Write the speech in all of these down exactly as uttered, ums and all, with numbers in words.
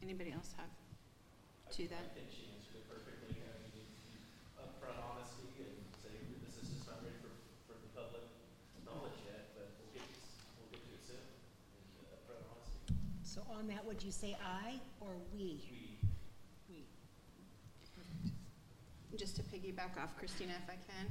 Anybody else have to that? I think she answered it perfectly. I mean, upfront honesty and say this is just not ready for, for the public knowledge yet, but we'll get we'll get to it soon. And upfront honesty. So on that, would you say I or we? We. We. Just to piggyback off Christina, if I can.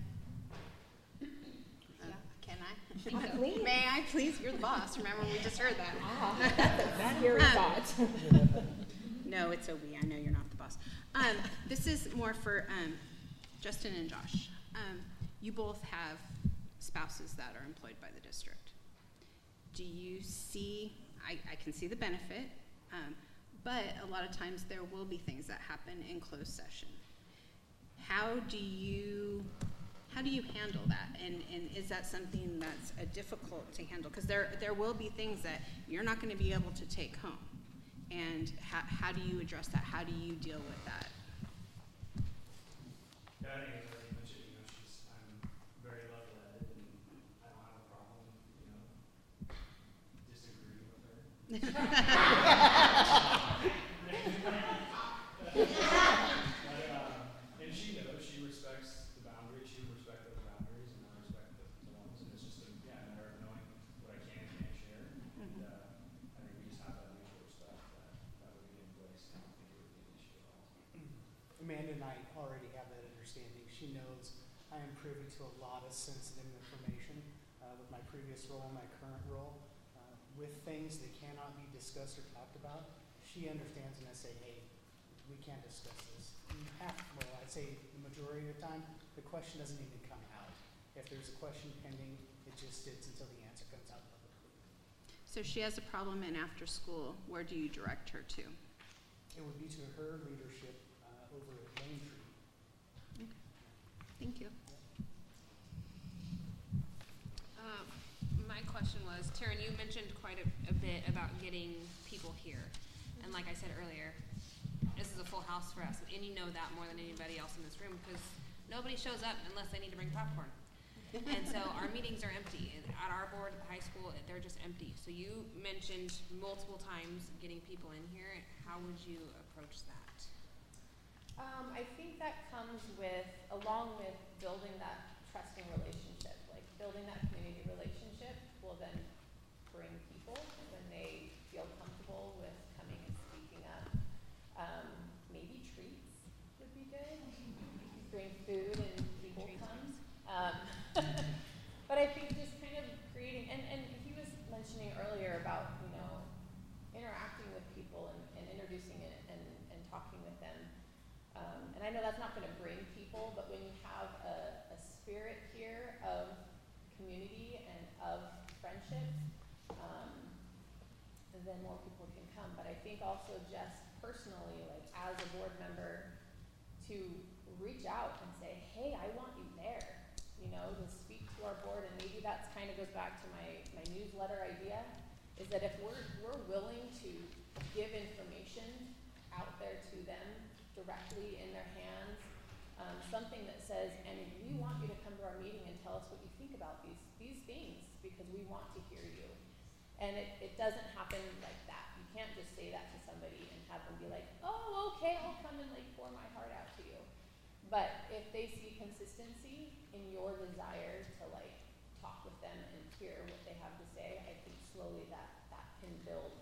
Uh, can I? Uh, please. May I please? You're the boss. Remember, we just heard that. Ah, that's a scary Um, thought. No, it's a we. I know you're not the boss. Um, this is more for um, Justin and Josh. Um, you both have spouses that are employed by the district. Do you see, I, I can see the benefit, um, but a lot of times there will be things that happen in closed session. How do you, how do you handle that? And, and is that something that's uh, difficult to handle? Because there, there will be things that you're not going to be able to take home. And how, how do you address that? How do you deal with that? Yeah, I think as I mentioned, you know, she's, I'm very level-headed and I don't have a problem, you know, disagreeing with her. but, uh, and she knows, she respects the boundaries, she respects those boundaries, and I respect the, the ones, and it's just a, yeah, a matter of knowing what I can and can't share. And, uh, I think we just have that mutual respect that that would be in place. I don't think it would be an issue at all. Amanda and I already have that understanding. She knows I am privy to a lot of sensitive information uh, with my previous role and my current role. Uh, with things that cannot be discussed or talked about, she understands and I say, hey, we can't discuss this. Half, well, I'd say the majority of the time, the question doesn't even come out. If there's a question pending, it just sits until the answer comes out publicly. So she has a problem in after school. Where do you direct her to? It would be to her leadership uh, over at Lane Tree. Okay. Thank you. Um, my question was, Taryn, you mentioned quite a, a bit about getting people here. And like I said earlier, this is a full house for us. And you know that more than anybody else in this room because nobody shows up unless they need to bring popcorn. And so our meetings are empty. At our board at the high school, they're just empty. So you mentioned multiple times getting people in here. How would you approach that? Um, I think that comes with, along with building that trusting relationship, like building that community relationship will then bring people when they feel comfortable with coming and speaking up. Um, maybe treats would be good. Bring food and people come. Um, but I think just kind of creating, and, and he was mentioning earlier about, you know, interacting with people and, and introducing it and, and talking with them. Um, and I know that's not going to bring people, but when you have a, a spirit here of community and of friendship, um, then more people can come. But I think also just personally, like as a board member, to reach out and say, hey, I want you there. You know, to speak to our board, and maybe that's kind of goes back to my, my newsletter idea, is that if we're, we're willing to give information out there to them directly in their hands, um, something that says, and we want you to come to our meeting and tell us what you think about these, these things, because we want to hear you. And it, it doesn't happen like that. You can't just say that to somebody and have them be like, oh, okay, I'll come and like pour my heart out to you. But if they see consistency in your desire to like talk with them and hear what they have to say, I think slowly that, that can build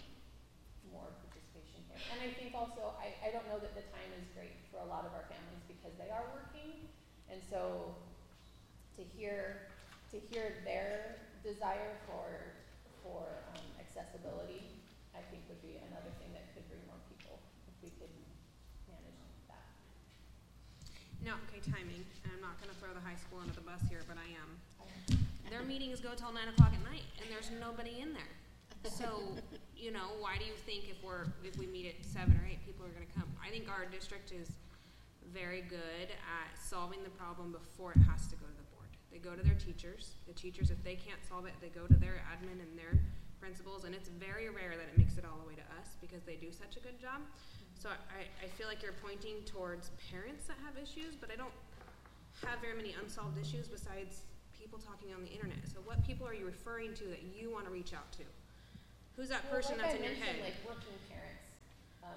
more participation here. And I think also, I, I don't know that the time is great for a lot of our families because they are working. And so to hear, to hear their desire for, for um, accessibility, I think would be another thing that could bring more people if we could manage that. No, okay, timing. And I'm not going to throw the high school under the bus here, but I am. Their meetings go till nine o'clock at night, and there's nobody in there. So, you know, why do you think if we're if we meet at seven or eight, people are going to come? I think our district is very good at solving the problem before it has to go to the board. They go to their teachers. The teachers, if they can't solve it, they go to their admin and their principals, and it's very rare that it makes it all the way to us because they do such a good job. So I, I feel like you're pointing towards parents that have issues, but I don't have very many unsolved issues besides people talking on the internet. So what people are you referring to that you want to reach out to? Who's that well, person like that's I in your head? Like working parents,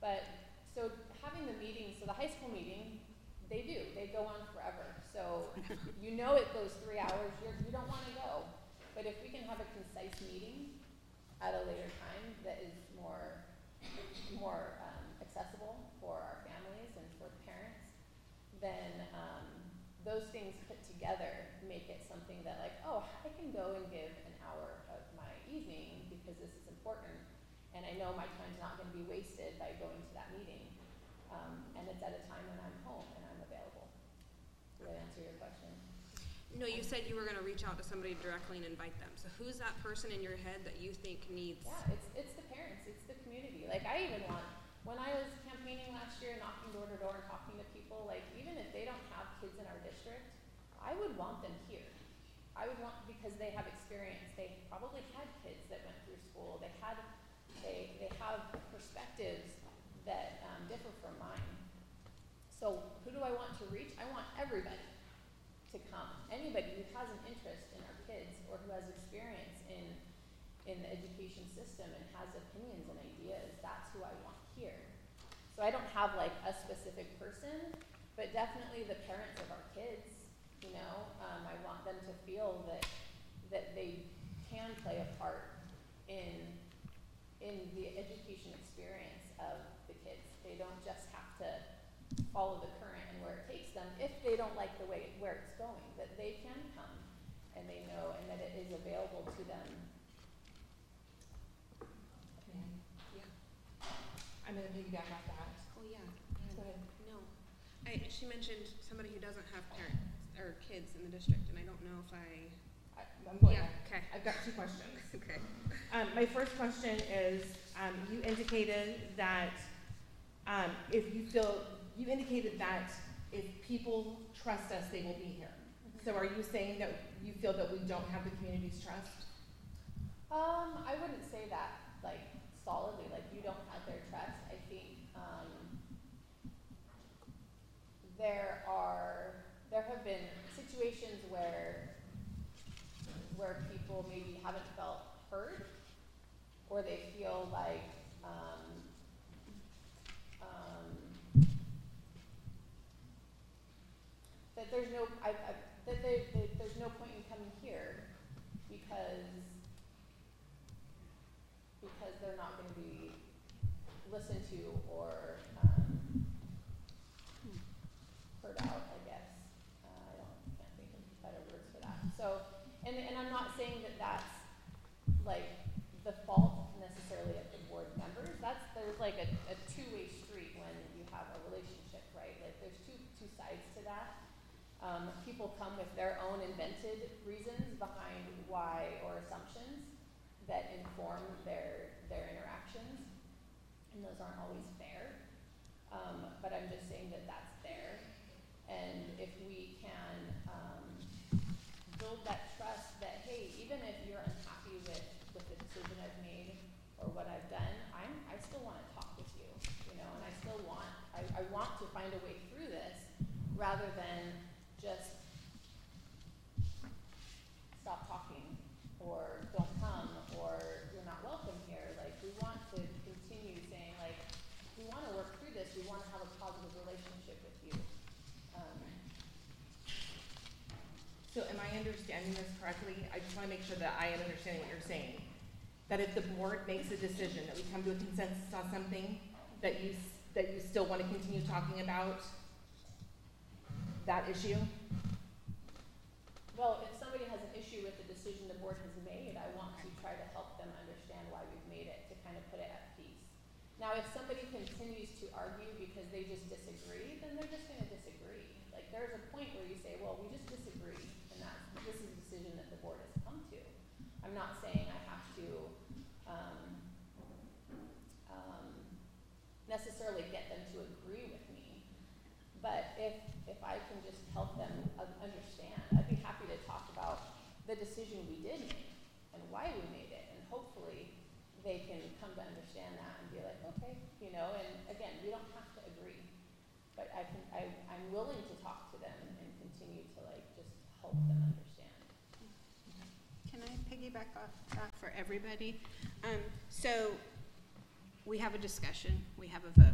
but, so having the meeting, so the high school meeting, they do, they go on forever. So you know it goes three hours, you're, you don't wanna go. But if we can have a concise meeting at a later time that is more, more um, accessible for our families and for the parents, then um, those things put together make it something that like, oh, I can go and give an hour of my evening because this is important, and I know my time's not going to be wasted by going to that meeting, um, and it's at a time when I'm home and I'm available. Did that answer your question? No, you said you were gonna reach out to somebody directly and invite them. So who's that person in your head that you think needs? Yeah, it's it's the parents, it's the community. Like I even want, when I was campaigning last year, knocking door to door and talking to people, like even if they don't have kids in our district, I would want them here. I would want, because they have experience, they probably had kids that went through school, they had, they, they have perspectives that um, differ from mine. So who do I want to reach? I want everybody to come. Anybody who has an interest in our kids or who has experience in, in the education system and has opinions and ideas, that's who I want here. So I don't have like a specific person, but definitely the parents of our kids. You know, um, I want them to feel that that they can play a part in in the education experience of the kids. They don't just have to follow the current and where it takes them if they don't like the way where it's going. That they can come and they know and that it is available to them. Yeah. I'm gonna piggyback off that. Oh, yeah. Go ahead. No. I, she mentioned somebody who doesn't have parents or kids in the district, and I don't know if I. I, I'm going Yeah, there. okay. I've got two questions. Okay. Um, my first question is, um, you indicated that um, if you feel, you indicated that if people trust us, they will be here. Mm-hmm. So are you saying that you feel that we don't have the community's trust? Um, I wouldn't say that like solidly, like you don't have their trust. I think um, there are, there have been situations where where people maybe haven't felt heard, or they feel like um, um, that there's no, I, I, that they, they, there's no point in coming here because because they're not going to be listened to or um, heard out, I guess. Uh, I don't, can't think of better words for that. So, and, and I'm not saying that that's like the fault necessarily of the board members. That's, there's like a, a two-way street when you have a relationship, right? Like there's two, two sides to that. Um, people come with their own invented reasons behind why or assumptions that inform their, their interactions, and those aren't always fair. Um, but I'm just saying that that's there, and if we can um, build that trust that, hey, even if you're unhappy with, with the decision I've made or what I've done, I'm, I still want to talk with you, you know, and I still want, I, I want to find a way through this rather than just stop talking or don't come or you're not welcome here. Like we want to continue saying like, we want to work through this, we want to have a positive relationship with you. Um, So am I understanding this correctly? I just want to make sure that I am understanding what you're saying. That if the board makes a decision, that we come to a consensus on something, that you, s- that you still want to continue talking about that issue? Well, if somebody has an issue with the decision the board has made, I want to try to help them understand why we've made it, to kind of put it at peace. Now, if somebody continues to argue because they just disagree, then they're just going to disagree. Like, there's a point where you say, well, we just disagree, and that's, this is a decision that the board has come to. I'm not saying I have to um, um, necessarily get them to agree with me, but if, if I can just help them uh, understand, I'd be happy to talk about the decision we did make and why we made it, and hopefully they can come to understand that and be like, okay, you know, and again, we don't have to agree, but I can, I, I'm willing to talk to them and, and continue to like just help them understand. Can I piggyback off that for everybody? Um, so we have a discussion, we have a vote.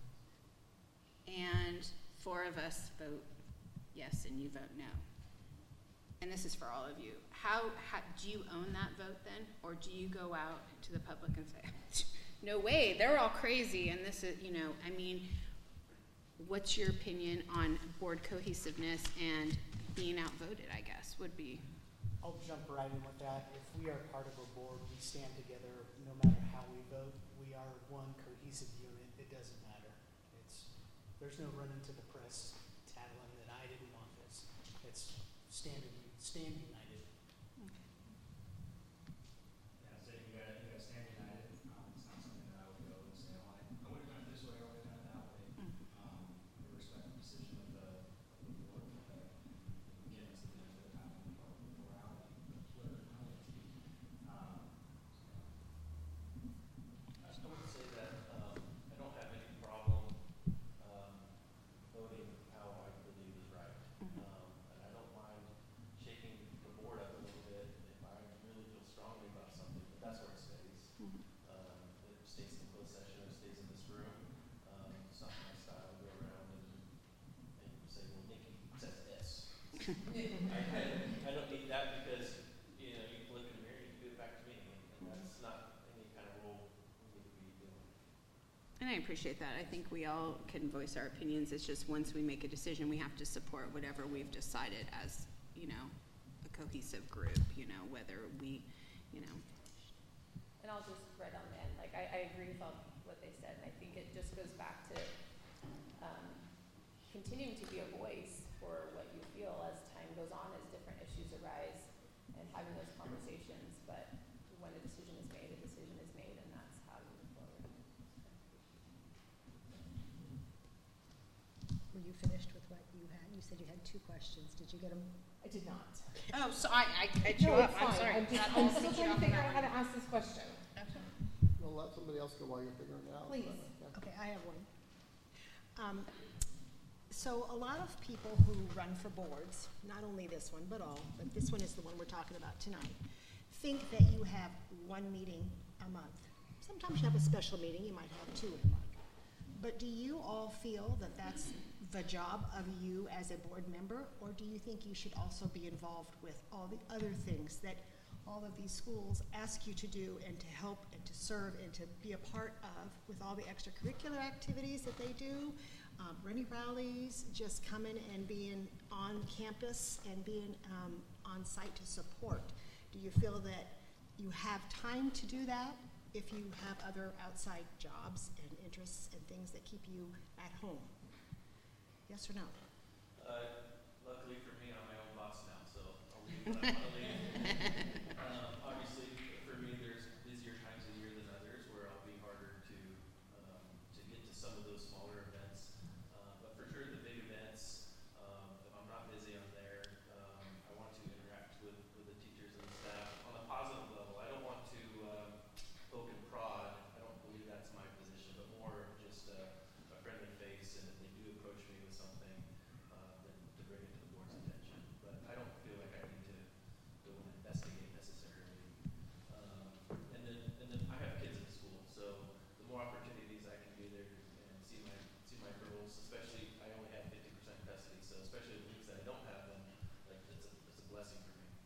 And four of us vote yes and you vote no. And this is for all of you. How, how do you own that vote then? Or do you go out to the public and say, no way, they're all crazy and this is, you know, I mean, what's your opinion on board cohesiveness and being outvoted, I guess, would be. I'll jump right in with that. If we are part of a board, we stand together no matter how we vote. We are one cohesive unit. It doesn't matter. It's, there's no running to the press tattling that I didn't want this. It's stand, stand united. Yeah, so you got, you got stand united. Um, it's not something that I would go and say, oh, I, I would have done it this way, I would have done it that way. Um, I respect the decision of the, of the board, uh, again, it's the benefit of having a plurality, plurality. Um, I just want to say that, um, I don't have any problem, um, voting how I believe is right. Um, and I don't mind shaking the board up a little bit if I really feel strongly about something, but that's where it stays. Um, it stays in closed session, it stays in this room. Um, it's not my style to go around and, and say, well, Nikki says this. I, I, I don't need that because, you know, you can look in the mirror, you can do it back to me, and that's not any kind of role we need to be doing. And I appreciate that. I think we all can voice our opinions. It's just once we make a decision, we have to support whatever we've decided as, you know, a cohesive group, you know, whether we, you know. And I'll just right on the end, like, I, I agree with all what they said, and I think it just goes back to, um, continuing to be a voice for what you feel as time goes on, as different issues arise, and having those conversations, but when a decision is made, a decision is made, and that's how you move forward. Were you finished with what you had? You said you had two questions. Did you get them? I did not. Oh, so I, I cut you No, up. it's I'm fine. sorry. I'm, just, Not I'm all still cut you trying to off on figure that out how one. to ask this question. You'll let somebody else go while you're figuring it out. Please. but, Okay, I have one. Um, so a lot of people who run for boards, not only this one, but all, but this one is the one we're talking about tonight, think that you have one meeting a month. Sometimes you have a special meeting, you might have two in a month. But do you all feel that that's the job of you as a board member, or do you think you should also be involved with all the other things that all of these schools ask you to do and to help and to serve and to be a part of, with all the extracurricular activities that they do, um, running rallies, just coming and being on campus and being um, on site to support? Do you feel that you have time to do that if you have other outside jobs and interests and things that keep you at home? Yes or no? Uh, luckily for me, I'm my own boss now, so I'll leave when I want to leave. Um, obviously, for me, there's busier times of the year than others where I'll be harder to um, to get to some of those smaller events. Uh, but for sure, the big events, um, if I'm not busy, I'm there. Um, I want to interact with, with the teachers and the staff on a positive level. I don't want to um, poke and prod. I don't believe that's my position, but more just uh, a friendly face, and if they do approach me with something, uh, then to bring it to the board's attention. But I don't feel like I need to go and investigate necessarily. Um, and then, and then I have kids in school, so the more opportunities I can be there and see my see my girls, especially I only have fifty percent custody, so especially the weeks that I don't have them, like it's a it's a blessing for me.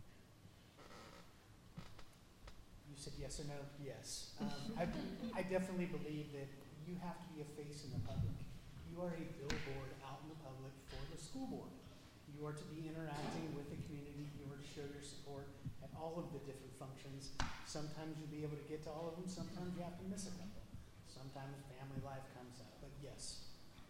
You said yes or no? Yes. Um, I, I definitely believe that you have to be a face in the public. You are a billboard out in the public for the school board. You are to be interacting with the community. You are to show your support at all of the different functions. Sometimes you'll be able to get to all of them. Sometimes you have to miss a couple. Sometimes family life comes out. But yes.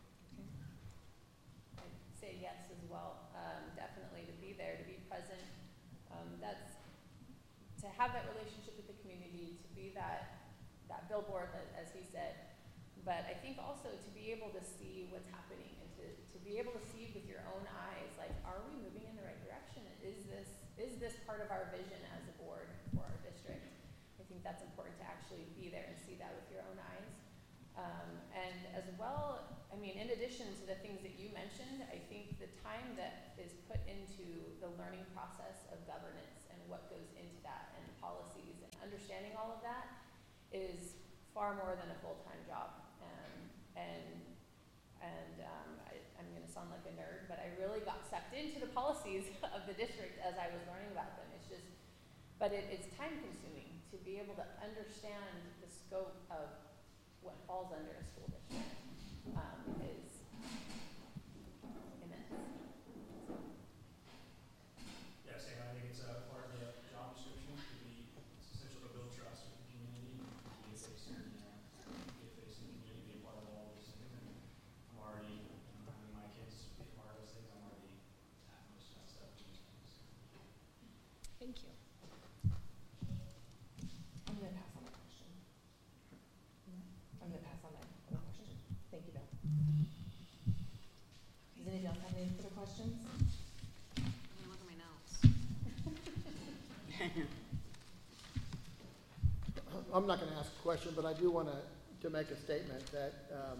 I'd say yes as well, um, definitely to be there, to be present. Um, that's, to have that relationship with the community, to be that, that billboard, that- as he said. But I think also to be able to see what's happening and to, to be able to see with your own eyes, like, are we moving in the right direction? Is this, is this part of our vision as a board for our district? I think that's important to actually be there and see that with your own eyes. Um, and as well, I mean, in addition to the things that you mentioned, I think the time that is put into the learning process of governance and what goes into that and policies and understanding all of that is far more than a full-time job. Um, and and um, I, I'm going to sound like a nerd, but I really got sucked into the policies of the district as I was learning about them. It's just, but it, it's time-consuming to be able to understand the scope of what falls under a school district. Um, is immense. Yeah, same. I think it's a part of the job description. To be, it's essential to build trust with the community, be a face in the, uh, be a face in the community, be a part of all those things. And I'm already, you know, having my kids be a part of those things. I'm already at most of that stuff. Thank you. I'm gonna pass on that question. I'm gonna pass on that that question. Thank you, Bill. Does anybody else have any further questions? I'm gonna look at my notes. I'm not gonna ask a question, but I do wanna, to make a statement that, um,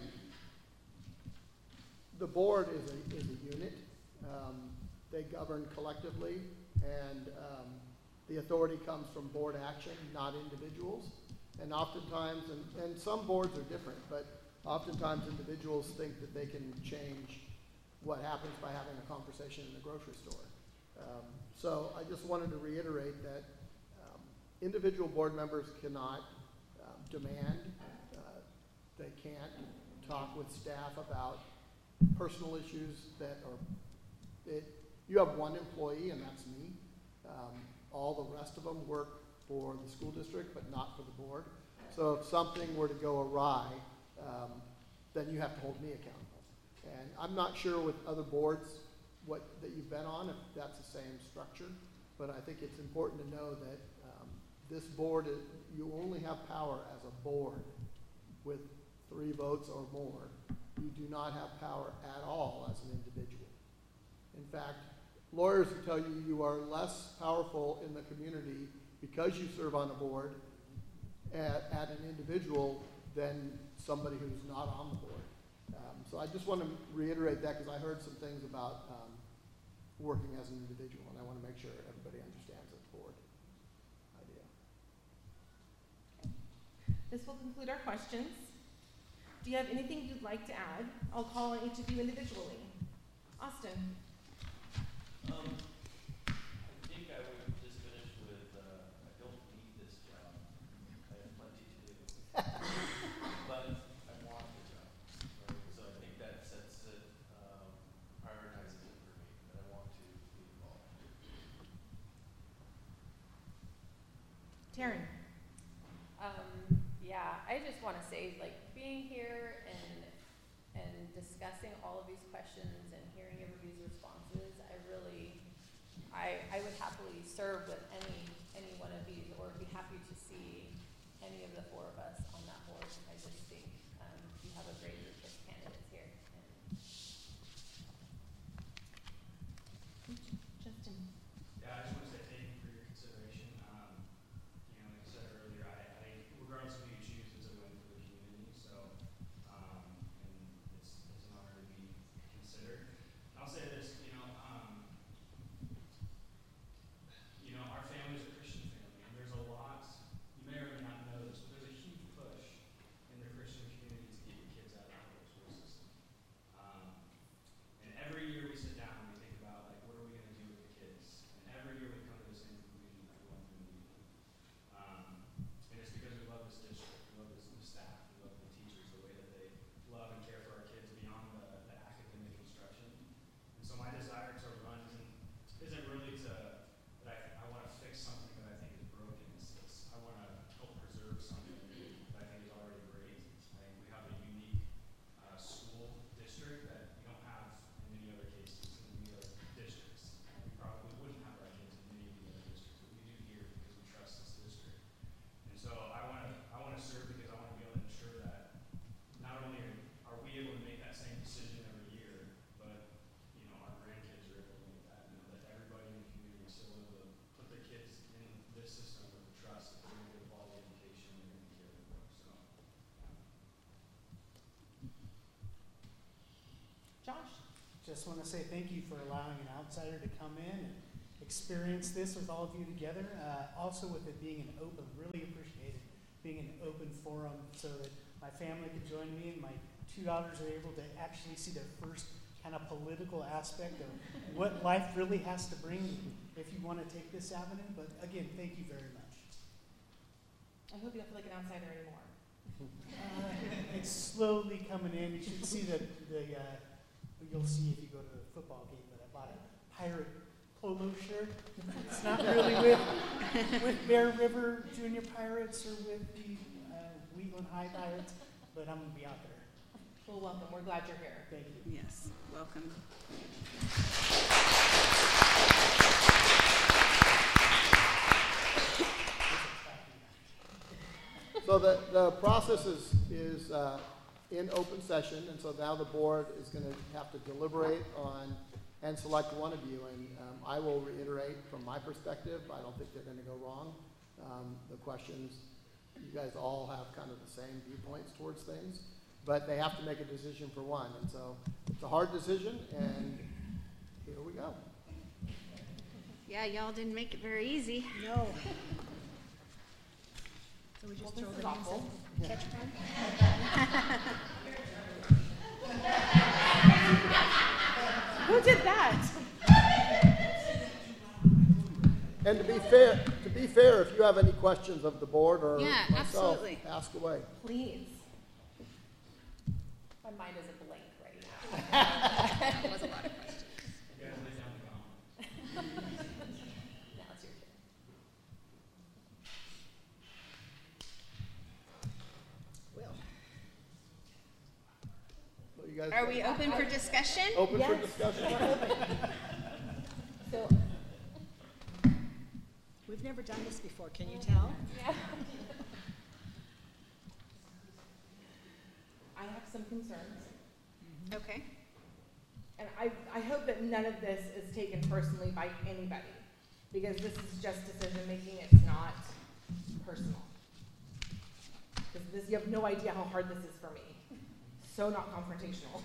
the board is a, is a unit. Um, they govern collectively, and, um, the authority comes from board action, not individuals. And oftentimes, and, and some boards are different, but oftentimes individuals think that they can change what happens by having a conversation in the grocery store. Um, so I just wanted to reiterate that um, individual board members cannot um, demand, uh, they can't talk with staff about personal issues that are, it, you have one employee and that's me. Um, all the rest of them work for the school district, but not for the board. So if something were to go awry, um, then you have to hold me accountable. And I'm not sure with other boards what that you've been on, if that's the same structure, but I think it's important to know that um, this board, is, you only have power as a board with three votes or more. You do not have power at all as an individual. In fact, lawyers will tell you you are less powerful in the community because you serve on a board at, at an individual than somebody who's not on the board. Um, so I just want to reiterate that because I heard some things about um, working as an individual, and I want to make sure everybody understands the board idea. This will conclude our questions. Do you have anything you'd like to add? I'll call on each of you individually. Austin. Um, I think I would just finish with, uh, I don't need this job. I have plenty to do. But I want the job, right? So I think that sets it, um, prioritizes it for me, that I want to be involved. Taryn. Um, yeah, I just want to say, like, being here and and discussing all of these questions and hearing everybody's responses, I really, I I would happily serve with any any one of these, or be happy to see any of the four of us on that board. I just think um, you have a great group of candidates here. And Justin. Yeah, I just want to say thank you for your consideration. Um, you know, like I said earlier, I, I regardless of who you choose, it's a win for the community. So, um, and it's it's an honor to be considered. And I'll say this, you know, um, you know, our family is a Christian family, and there's a lot. You may or may not know this, but there's a huge push in the Christian community to get your kids out of the public school system. Um, and every year we sit down and we think about, like, what are we going to do with the kids? And every year we come to the same conclusion that we want them to leave. Um, and it's because we love this district, we love this new staff, we love the teachers, the way that they love and care for our kids beyond the, the academic instruction. And so my desire to run isn't, isn't really to, that I, I want to fix something that I think is broken. It's, it's, I want to help preserve something that I think is already great. I think we have a unique uh, school district that you don't have in many other cases, in many other districts. We probably wouldn't have our kids in many of the other districts, but we do here because we trust this district. And so I want to I want to serve because I want to be able to ensure that not only are, are we able to make that same decision every year, but you know our grandkids are able to make that. You know that everybody in the community is still able to put their kids in this system with the trust that they're going to get a quality education and they're going to be cared for. So. Yeah. Josh. Just want to say thank you for allowing an outsider to come in and experience this with all of you together. Uh, also with it being an open, really appreciate it being an open forum so that my family could join me and my two daughters are able to actually see their first kind of political aspect of what life really has to bring if you want to take this avenue. But again, thank you very much. I hope you don't feel like an outsider anymore. Uh, it's slowly coming in. You should see the, the uh, you'll see if you go to the football game, but I bought a pirate polo shirt. It's not really with, with Bear River Junior Pirates or with the uh, Wheatland High Pirates, but I'm going to be out there. Well, welcome. We're glad you're here. Thank you. Yes, welcome. So the, the process is, is uh, in open session, and so now the board is going to have to deliberate on and select one of you. And um, I will reiterate from my perspective, I don't think they're going to go wrong. Um, the questions, you guys all have kind of the same viewpoints towards things, but they have to make a decision for one. And so it's a hard decision, and here we go. Yeah, y'all didn't make it very easy. No. So we Well, just this throw is the names awful. in? Catch fun? Who did that? And to be fair, to be fair, if you have any questions of the board or Yeah, myself, absolutely. ask away. Please. My mind is a blank right now. That was a lot of questions. You guys lay down the gauntlet. Now it's your turn. Will. So you guys Are we open for discussion? open for Yes. discussion? So, We've never done this before, can you tell? yeah. I have some concerns, Okay. and I, I hope that none of this is taken personally by anybody, because this is just decision-making, it's not personal. Because this, you have no idea how hard this is for me. So not confrontational.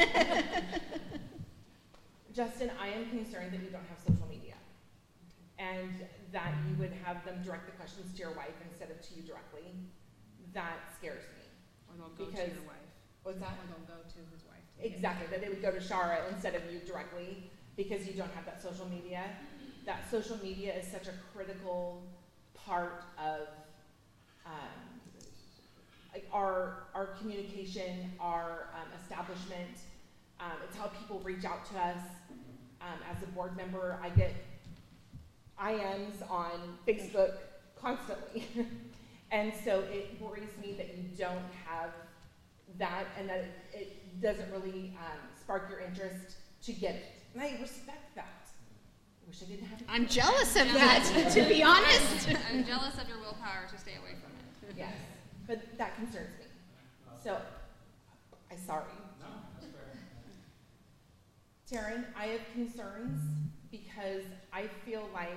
Justin, I am concerned that you don't have social media, and that you would have them direct the questions to your wife instead of to you directly. That scares me. Or they'll go to Because- your wife. What's that? Or they'll go to his wife. Exactly, that they would go to Shara instead of you directly because you don't have that social media. That social media is such a critical part of um, like our our communication, our um, establishment. Um, it's how people reach out to us. Um, as a board member, I get I Ms on Facebook constantly, and so it worries me that you don't have that, and that it, it doesn't really um, spark your interest to get it. And I respect that. I wish I didn't have it. I'm jealous of that, to be honest. I'm jealous of your willpower to stay away from it. Yes, but that concerns me. So, I'm sorry. No, that's fair. Taryn, I have concerns because I feel like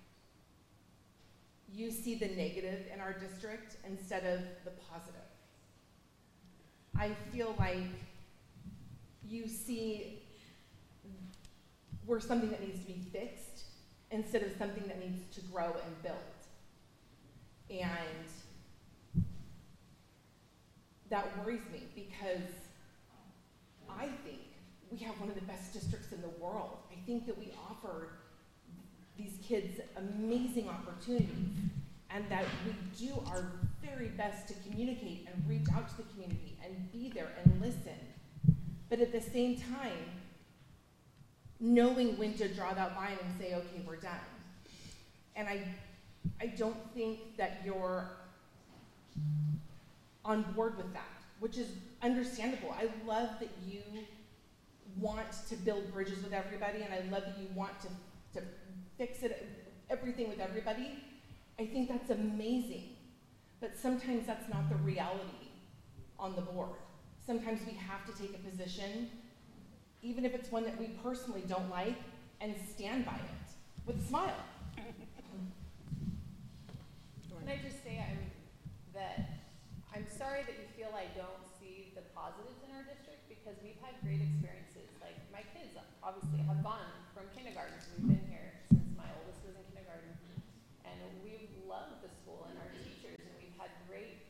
you see the negative in our district instead of the positive. I feel like you see we're something that needs to be fixed instead of something that needs to grow and build. And that worries me because I think we have one of the best districts in the world. I think that we offer these kids amazing opportunities and that we do our very best to communicate and reach out to the community and be there and listen. But at the same time, knowing when to draw that line and say, okay, we're done. And I, I don't think that you're on board with that, which is understandable. I love that you want to build bridges with everybody, and I love that you want to, to fix it, everything with everybody. I think that's amazing. But sometimes that's not the reality on the board. Sometimes we have to take a position, even if it's one that we personally don't like, and stand by it with a smile. Can I just say I'm, that I'm sorry that you feel I don't see the positives in our district because we've had great experiences. Like my kids obviously have gone from kindergarten, so we've been here since my oldest was in kindergarten. And we've loved the school and our teachers, and we've had great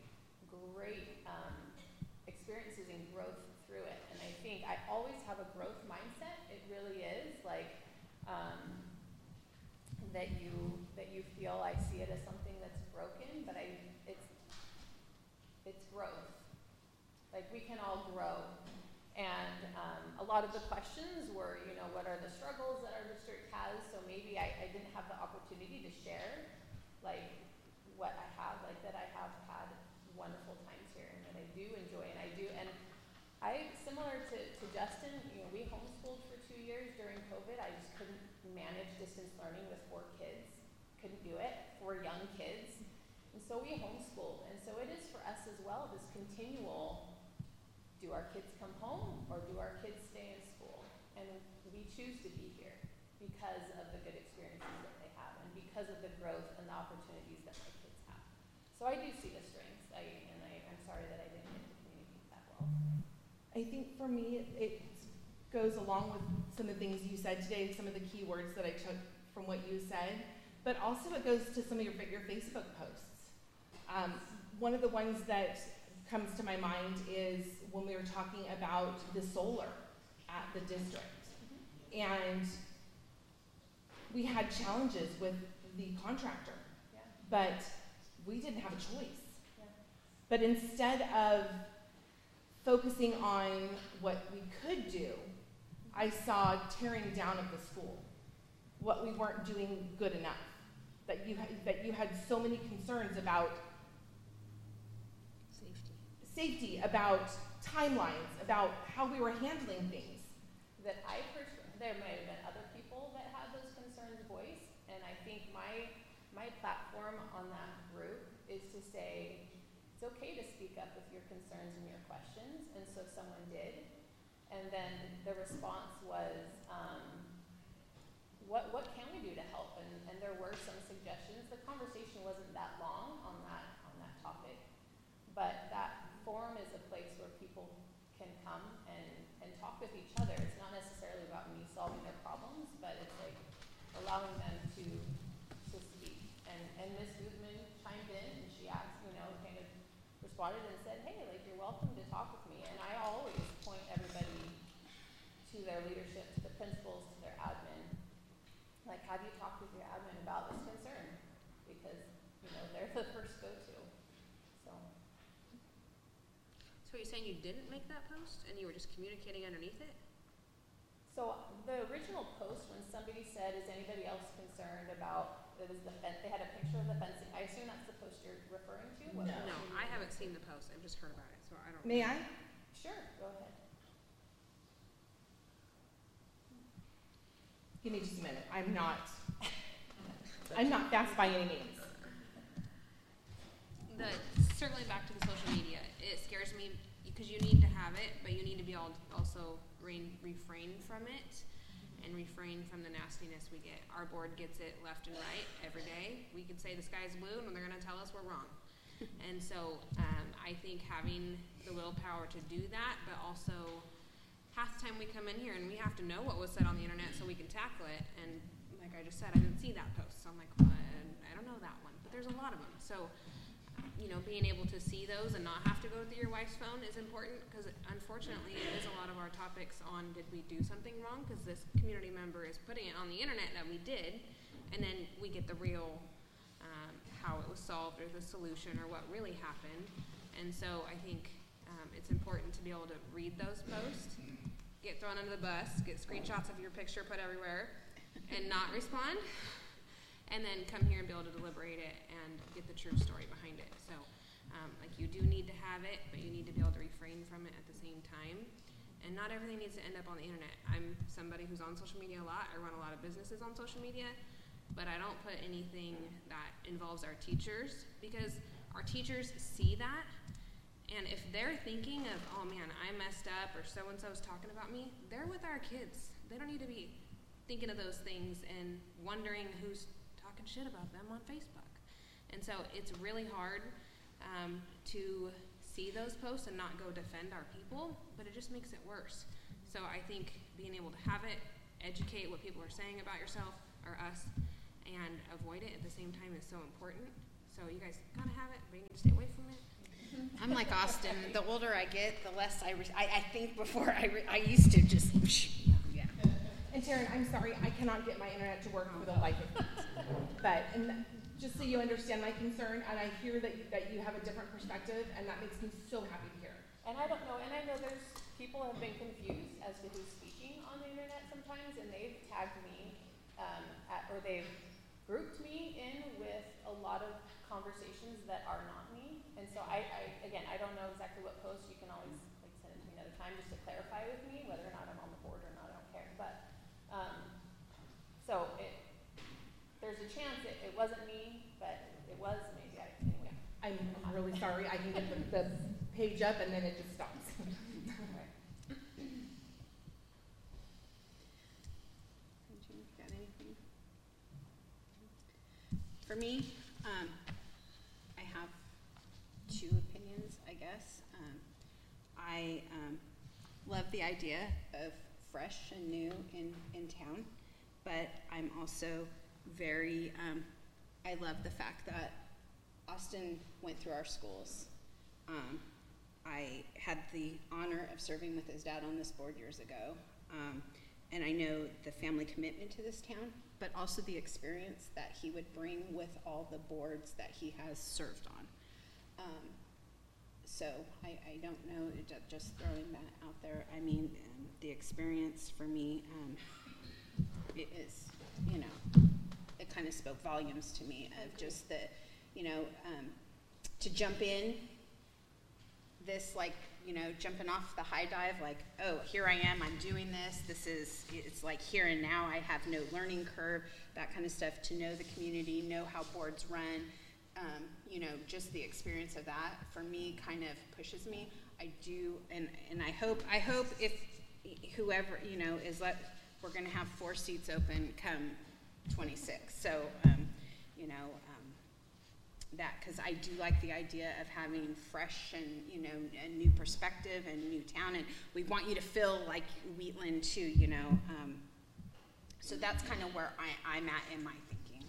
experiences and growth through it. And I think I always have a growth mindset. It really is like um, that you that you feel I see it as something that's broken, but I it's it's growth. Like we can all grow. And um, a lot of the questions were, you know, what are the struggles that our district has? So maybe I, I didn't have the opportunity to share, like, what I have, like that I have had wonderful times here and that I do enjoy. And I do, and I, similar to, to Justin, you know, we homeschooled for two years during COVID. I just couldn't manage distance learning with four kids. Couldn't do it, four young kids. And so we homeschooled. And so it is for us as well, this continual, do our kids come home or do our kids stay in school? And we choose to be here because of the good experiences that they have and because of the growth and the opportunities that my kids have. So I do see the strengths, I, and I, I'm sorry that I didn't get to communicate that well. I think for me, it, it goes along with some of the things you said today, some of the key words that I took from what you said, but also it goes to some of your, your Facebook posts. Um, one of the ones that comes to my mind is when we were talking about the solar at the district. Mm-hmm. And we had challenges with the contractor, yeah. But we didn't have a choice. Yeah. But instead of focusing on what we could do, I saw tearing down of the school, what we weren't doing good enough, that you had, that you had so many concerns about safety, about timelines, about how we were handling things. That I personally, there may have been other people that had those concerns voiced, and I think my my platform on that group is to say it's okay to speak up with your concerns and your questions, and so someone did, and then the response was, um, what what can we do to help? And, and there were some suggestions. The conversation wasn't that long on that on that topic, but that forum is a place where people can come and, and talk with each other. It's not necessarily about me solving their problems, but it's like allowing them to to speak. And and Miz Guzman chimed in and she asked, you know, kind of responded and said, hey, like you're welcome to talk with me. And I always point everybody to their leadership, to the principals, to their admin. Like, have you talked with your admin about this concern? Because, you know, they're the first go-to. So. So you're saying you didn't make that post and you were just communicating underneath it? So the original post, when somebody said, is anybody else concerned about, it was the fence, they had a picture of the fencing. I assume that's the post you're referring to? What No, no I haven't seen the post. I've just heard about it, so I don't May know. I? Sure, go ahead. Give me just a minute. I'm not, I'm not fast by any means. The, circling back to the social media, it scares me because you need to have it, but you need to be able to also re- refrain from it and refrain from the nastiness we get. Our board gets it left and right every day. We could say the sky's blue and they're going to tell us we're wrong. And so um, I think having the willpower to do that, but also half the time we come in here and we have to know what was said on the internet so we can tackle it. And like I just said, I didn't see that post. So I'm like, well, I don't know that one. But there's a lot of them. So you know, being able to see those and not have to go through your wife's phone is important because unfortunately it is a lot of our topics on did we do something wrong because this community member is putting it on the internet that we did, and then we get the real um, how it was solved or the solution or what really happened. And so I think um, it's important to be able to read those posts, get thrown under the bus, get screenshots of your picture put everywhere, and not respond. And then come here and be able to deliberate it and get the true story behind it. So, um, like, you do need to have it, but you need to be able to refrain from it at the same time. And not everything needs to end up on the internet. I'm somebody who's on social media a lot. I run a lot of businesses on social media, but I don't put anything that involves our teachers because our teachers see that. And if they're thinking of, oh man, I messed up or so-and-so's talking about me, they're with our kids. They don't need to be thinking of those things and wondering who's talking shit about them on Facebook. And so it's really hard um, to see those posts and not go defend our people, but it just makes it worse. So I think being able to have it, educate what people are saying about yourself or us, and avoid it at the same time is so important. So you guys gotta have it, but you need to stay away from it. I'm like Austin. The older I get, the less I, re- I, I think before I, re- I used to just, yeah. And Taryn, I'm sorry, I cannot get my internet to work for the life of me. But, and just so you understand my concern, and I hear that you, that you have a different perspective, and that makes me so happy to hear. And I don't know, and I know there's, people have been confused as to who's speaking on the internet sometimes, and they've tagged me, um, at, or they've grouped me in with a lot of conversations that are not me. And so I, I, again, I don't know exactly what post, you can always, like, send it to me another time just to clarify with me, whether or not I'm on the board or not, I don't care. But, um, so it, there's a chance it, it wasn't me, but it was maybe, I, anyway. I'm really sorry, I can get the, the page up and then it just stops. Got anything? For me, um, I have two opinions, I guess. Um, I um, love the idea of fresh and new in, in town, but I'm also very, um, I love the fact that Austin went through our schools. Um, I had the honor of serving with his dad on this board years ago, um, and I know the family commitment to this town, but also the experience that he would bring with all the boards that he has served on. Um, so I, I don't know, just throwing that out there. I mean, um, the experience for me, um, it is, you know, it kind of spoke volumes to me of just the, you know, um, to jump in this, like, you know, jumping off the high dive, like, oh, here I am, I'm doing this, this is, it's like here and now, I have no learning curve, that kind of stuff, to know the community, know how boards run, um, you know, just the experience of that, for me, kind of pushes me. I do, and, and I hope, I hope if whoever, you know, is let, we're gonna have four seats open come twenty-six, so, um, you know, um, that, because I do like the idea of having fresh and, you know, a new perspective and new town, and we want you to feel like Wheatland too, you know. Um, so that's kind of where I, I'm at in my thinking.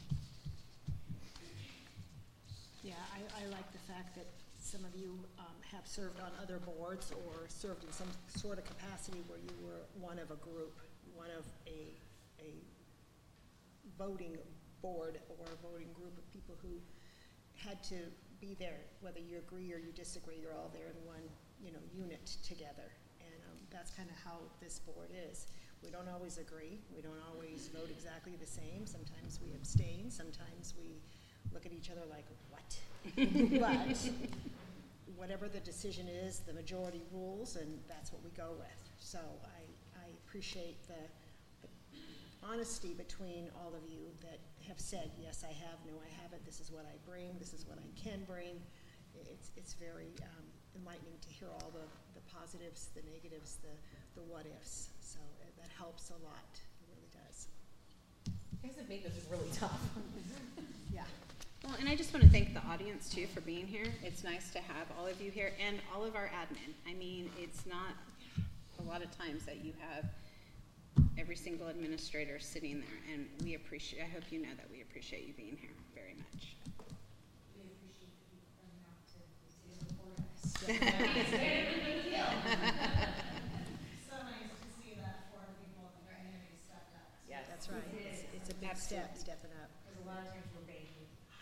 Yeah, I, I like the fact that some of you um, have served on other boards or served in some sort of capacity where you were one of a group, one of a, a voting board or a voting group of people who had to be there, whether you agree or you disagree, you're all there in one, you know, unit together. And um, that's kind of how this board is. We don't always agree. We don't always vote exactly the same. Sometimes we abstain. Sometimes we look at each other like, what? But whatever the decision is, the majority rules, and that's what we go with. So I, I appreciate the, the honesty between all of you that have said, yes, I have, no, I haven't, this is what I bring, this is what I can bring. It's, it's very um, enlightening to hear all the, the positives, the negatives, the, the what-ifs. So uh, that helps a lot. It really does. You guys have made this really tough. Yeah. Well, and I just want to thank the audience too for being here. It's nice to have all of you here and all of our admin. I mean, it's not a lot of times that you have every single administrator sitting there, and we appreciate, I hope you know that we appreciate you being here very much. We appreciate you coming out to see us before us. So nice to see that four people in the community stepped up. Yes. That's right. It's, it's a big Absolutely. step, stepping up. Because a lot of times we're babies.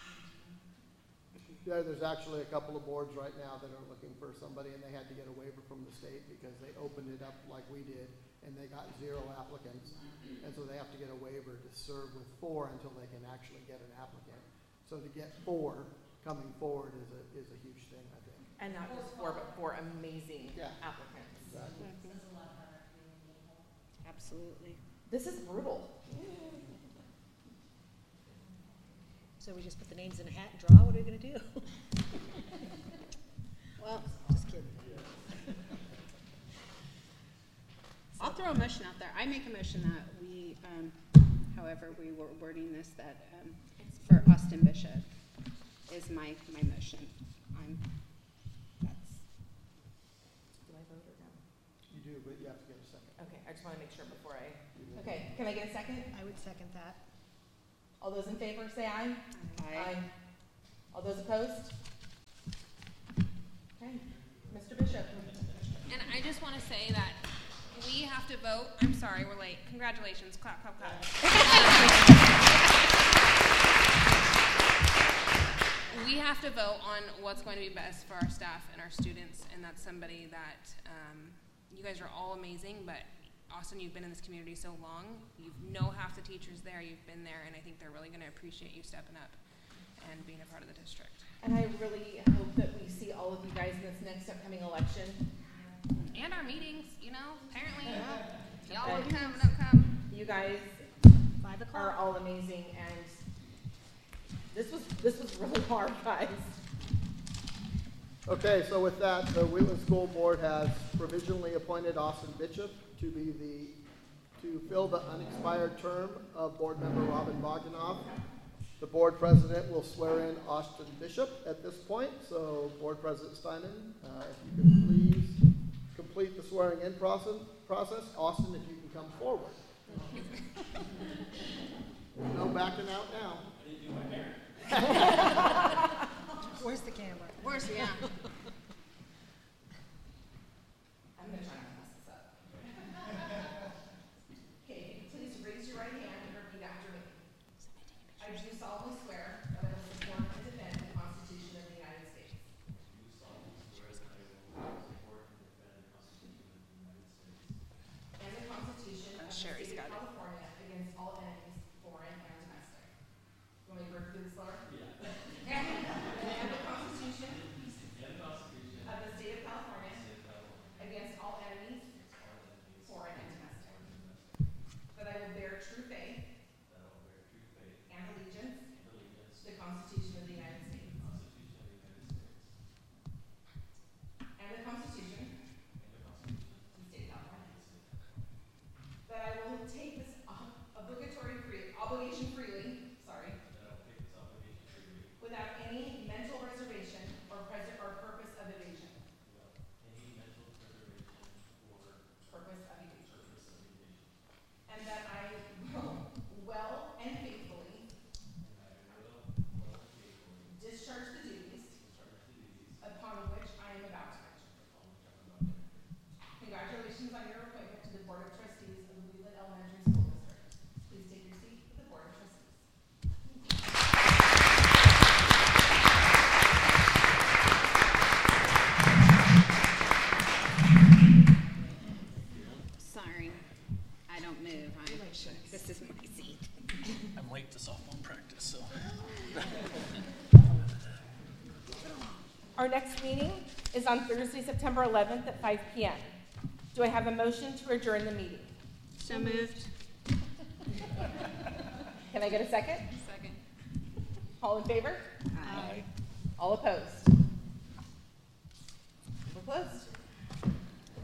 Yeah, there's actually a couple of boards right now that are looking for somebody, and they had to get a waiver from the state because they opened it up like we did, and they got zero applicants. And so they have to get a waiver to serve with four until they can actually get an applicant. So to get four coming forward is a, is a huge thing, I think. And not just four, but four amazing Yeah. applicants. Exactly. Says a lot about our community. Absolutely. This is brutal. So we just put the names in a hat and draw? What are we going to do? Well, Just kidding. I'll throw a motion out there. I make a motion that we, um, however we were wording this, that um, for Austin Bishop is my, my motion. I'm, that's, Do I vote or no? You do, but you have to get a second. Okay, I just want to make sure before I, You do. okay, can I get a second? I would second that. All those in favor say aye. I, All those opposed? Bishop. And I just want to say that we have to vote. I'm sorry, we're late. Congratulations. Clap, clap, clap. We have to vote on what's going to be best for our staff and our students, and that's somebody that um, you guys are all amazing, but Austin, you've been in this community so long. You know half the teachers there. You've been there, and I think they're really going to appreciate you stepping up and being a part of the district. And I really hope that we see all of you guys in this next upcoming election. And our meetings, you know, apparently. Yeah. Y'all don't come, don't come. You guys Five are o'clock. all amazing, and this was this was really hard, guys. Okay, so with that, the Wheatland School Board has provisionally appointed Austin Bishop to be the, to fill the unexpired term of Board Member Robin Bogdanoff. The Board President will swear in Austin Bishop at this point, so Board President Steinman, uh, if you could please complete the swearing in process, process. Austin, if you can come forward. No backing out now. I didn't do my hair. Where's the camera? Where's, yeah. I'm gonna try not to mess this up. Okay, please raise your right hand and repeat after me. I do solemnly swear that I will support and defend the Constitution of the United States Do solemnly swear that I will support and defend the Constitution of the United States and the Constitution of the Sherry's State got of it. California against all enemies, foreign and domestic. You want me to repeat this, Laura? Yeah. And and the Constitution And the Constitution of the State of California of the State of California against all enemies, against all enemies, foreign and domestic. foreign and domestic, That I will bear true faith that I will bear true faith and allegiance and allegiance to the Constitution of the United to States the Constitution of the United States and the Constitution and the Constitution of the State of California. of the State of California. That I will take this ob- obligatory free, obligation freely, sorry, That I will take this obligation freely without any mental reservation or present or purpose of evasion. without any mental reservation or Purpose of evasion. purpose of evasion. And that I will well and faithfully And I will well and faithfully discharge the duties discharge the duties upon which I am about to enter. upon which I am about to enter. Congratulations on your appointment to the Board of Trustees of the Wheatland Elementary School District. Please take your seat at the Board of Trustees. Sorry, I don't move. I'm, this is my seat. I'm late to softball practice, so. Our next meeting is on Thursday, September eleventh at five p m Do I have a motion to adjourn the meeting? So moved. Can I get a second? Second. All in favor? Aye. All opposed? We're closed.